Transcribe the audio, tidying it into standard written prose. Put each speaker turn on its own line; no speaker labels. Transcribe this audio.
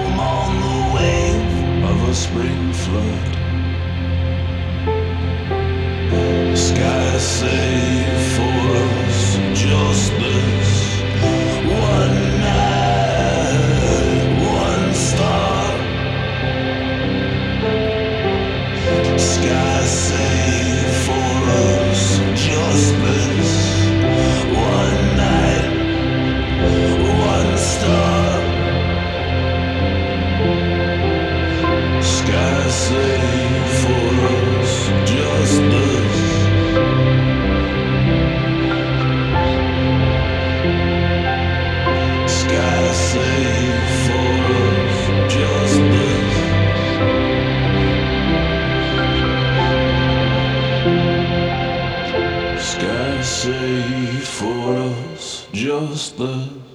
I'm on the wave of a spring flood. Sky save for us, just this one night, one star. Sky save for us, just this one night, one star. Sky save for us, just this. Sky save for us, just this. Sky save for us, just this.